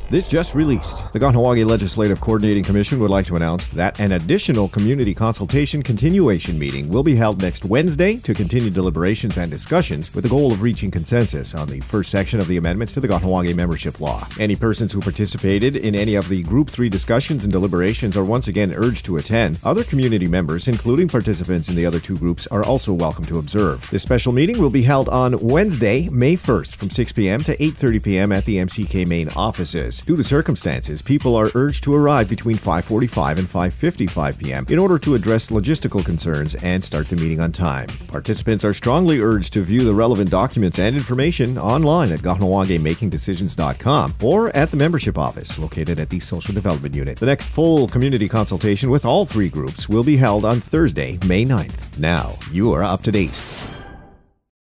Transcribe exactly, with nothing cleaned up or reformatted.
This just released. The Kahnawake Legislative Coordinating Commission would like to announce that an additional community consultation continuation meeting will be held next Wednesday to continue deliberations and discussions with the goal of reaching consensus on the first section of the amendments to the Kahnawake membership law. Any persons who participated in any of the Group three discussions and deliberations are once again urged to attend. Other community members, including participants in the other two groups, are also welcome to observe. This special meeting will be held on Wednesday, May first from six p.m. to eight thirty p.m. at the M C K main offices. Due to circumstances, people are urged to arrive between five forty-five and five fifty-five p.m. in order to address logistical concerns and start the meeting on time. Participants are strongly urged to view the relevant documents and information online at kahnawake making decisions dot com or at the membership office located at the Social Development Unit. The next full community consultation with all three groups will be held on Thursday, May ninth. Now, you are up to date.